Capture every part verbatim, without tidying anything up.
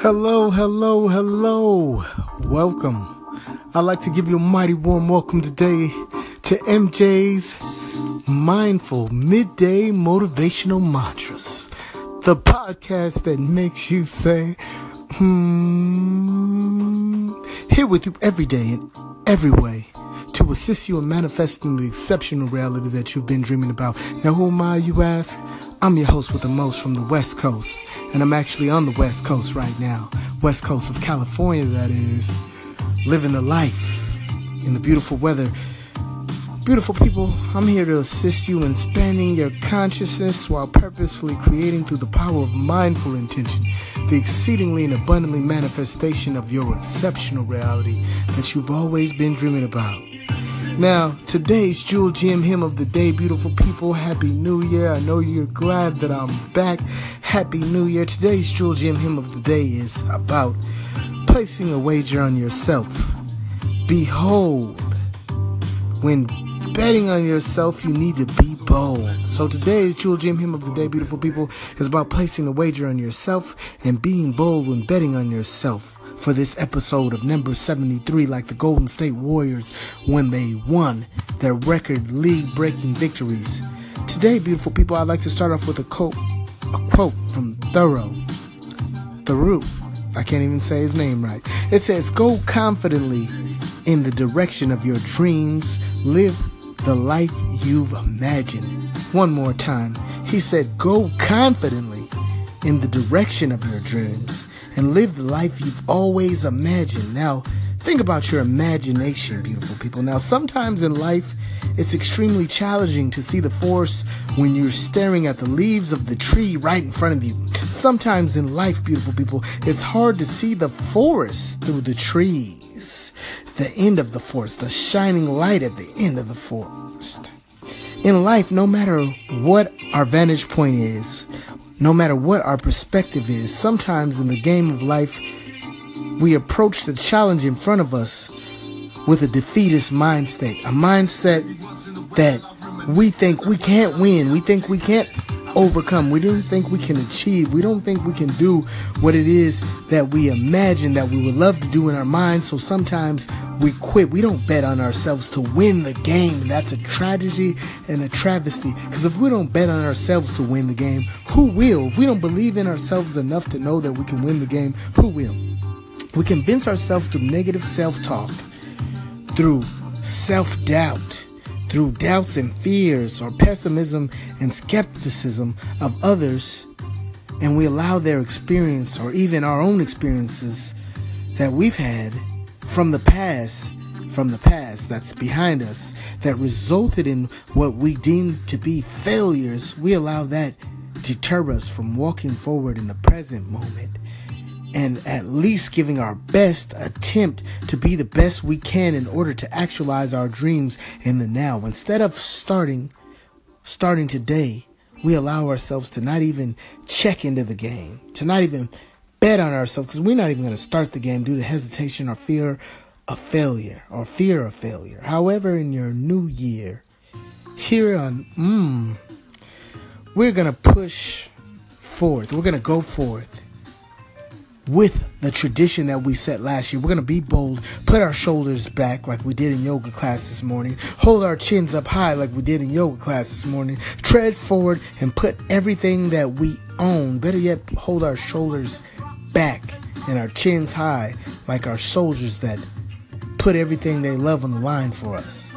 Hello, hello, hello. Welcome. I'd like to give you a mighty warm welcome today to M J's Mindful Midday Motivational Mantras, the podcast that makes you say, hmm, here with you every day in every way to assist you in manifesting the exceptional reality that you've been dreaming about. Now, who am I, you ask? I'm your host with the most from the West Coast, and I'm actually on the West Coast right now. West Coast of California, that is. Living the life in the beautiful weather. Beautiful people, I'm here to assist you in expanding your consciousness while purposefully creating through the power of mindful intention the exceedingly and abundantly manifestation of your exceptional reality that you've always been dreaming about. Now, today's Jewel Gem Hymn of the Day, beautiful people. Happy New Year. I know you're glad that I'm back. Happy New Year. Today's Jewel Gem Hymn of the Day is about placing a wager on yourself. Behold, when betting on yourself, you need to be bold. So today's Jewel Gem Hymn of the Day, beautiful people, is about placing a wager on yourself and being bold when betting on yourself. For this episode of number seventy-three, like the Golden State Warriors when they won their record league-breaking victories. Today, beautiful people, I'd like to start off with a quote, a quote from Thoreau. Thoreau. I can't even say his name right. It says, "Go confidently in the direction of your dreams. Live the life you've imagined." One more time. He said, "Go confidently in the direction of your dreams and live the life you've always imagined." Now, think about your imagination, beautiful people. Now, sometimes in life, it's extremely challenging to see the forest when you're staring at the leaves of the tree right in front of you. Sometimes in life, beautiful people, it's hard to see the forest through the trees, the end of the forest, the shining light at the end of the forest. In life, no matter what our vantage point is, no matter what our perspective is, sometimes in the game of life, we approach the challenge in front of us with a defeatist mind state, a mindset that we think we can't win, we think we can't overcome, we don't think we can achieve, we don't think we can do what it is that we imagine that we would love to do in our minds. So sometimes we quit. We don't bet on ourselves to win the game. And that's a tragedy and a travesty, because if we don't bet on ourselves to win the game, who will? If we don't believe in ourselves enough to know that we can win the game, who will? We convince ourselves through negative self-talk, through self-doubt, through doubts and fears or pessimism and skepticism of others, and we allow their experience or even our own experiences that we've had from the past, from the past that's behind us, that resulted in what we deem to be failures. We allow that deter us from walking forward in the present moment and at least giving our best attempt to be the best we can in order to actualize our dreams in the now. Instead of starting, starting today, we allow ourselves to not even check into the game, to not even bet on ourselves, because we're not even going to start the game due to hesitation or fear of failure or fear of failure. However, in your new year, here on, mm, we're going to push forth. We're going to go forth with the tradition that we set last year. We're going to be bold, put our shoulders back like we did in yoga class this morning, hold our chins up high like we did in yoga class this morning, tread forward and put everything that we own, better yet, hold our shoulders back and our chins high like our soldiers that put everything they love on the line for us.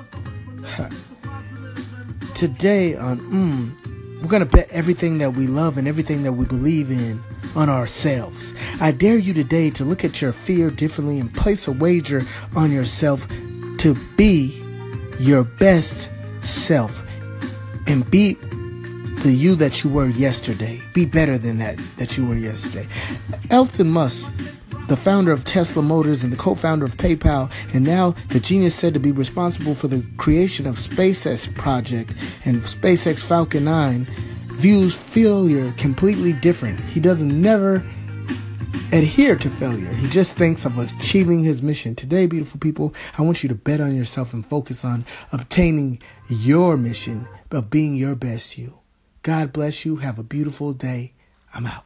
Today on mm, we're going to bet everything that we love and everything that we believe in on ourselves. I dare you today to look at your fear differently and place a wager on yourself to be your best self and be the you that you were yesterday. Be better than that that you were yesterday. Elon Musk, the founder of Tesla Motors and the co-founder of PayPal, and now the genius said to be responsible for the creation of SpaceX project and SpaceX Falcon nine, views failure completely different. He doesn't never adhere to failure. He just thinks of achieving his mission. Today, beautiful people, I want you to bet on yourself and focus on obtaining your mission of being your best you. God bless you. Have a beautiful day. I'm out.